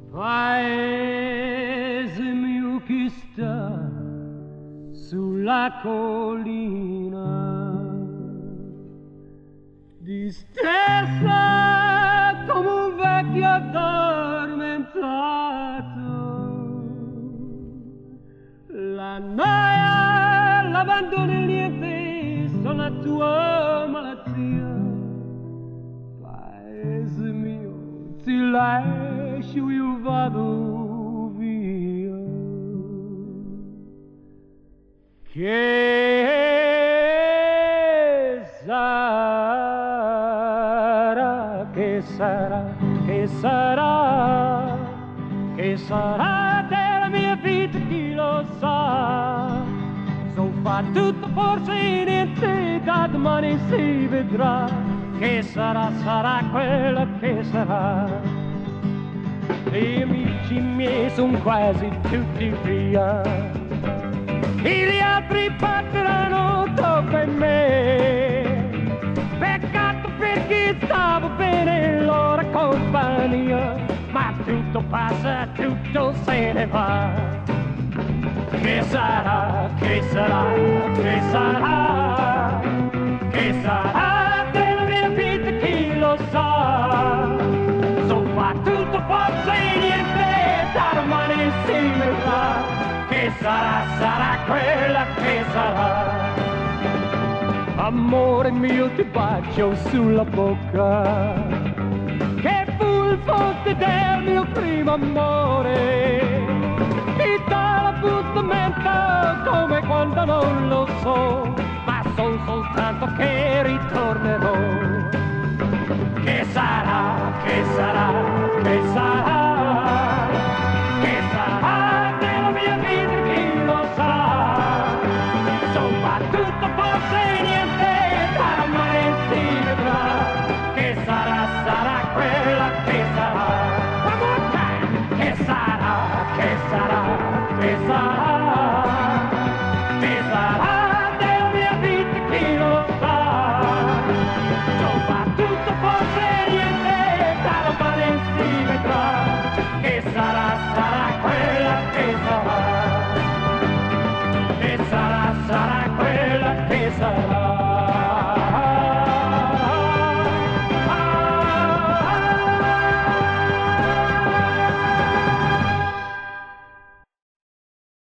Paese mio che sta sulla collina, distesa come un vecchio addormentato. La noia, l'abbandono e niente sono la tua malattia. Paese mio, ti lascio, io vado via. Che sarà, che sarà, che sarà, che sarà della mia vita, chi lo sa. So fa tutto, forse niente, da domani si vedrà. Che sarà, sarà quella che sarà. Gli amici miei sono quasi tutti via, e gli altri partiranno dopo me. Peccato perché stavo bene in loro compagnia, ma tutto passa, tutto se ne va. Che sarà, che sarà, che sarà, che sarà della mia vita, chi lo sa. So fa tutto, forse niente, da domani si vedrà. Che sarà, sarà quella che sarà. Amore mio, ti bacio sulla bocca, che fu il fonte del mio primo amore. Ti dà l'appuntamento come quando non lo so, ma son soltanto che ritornerò. Che sarà, che sarà, che sarà, che sarà della mia vita, chi lo sa. Insomma tutto, forse niente, da ormai si vedrà. Che sarà, sarà quella che sarà. One more time. Che sarà, che sarà, che sarà, che sarà della mia vita, chi lo sa. Insomma tutto, forse niente, da domani si vedrà. Che sarà, sarà quella che sarà. Che sarà, sarà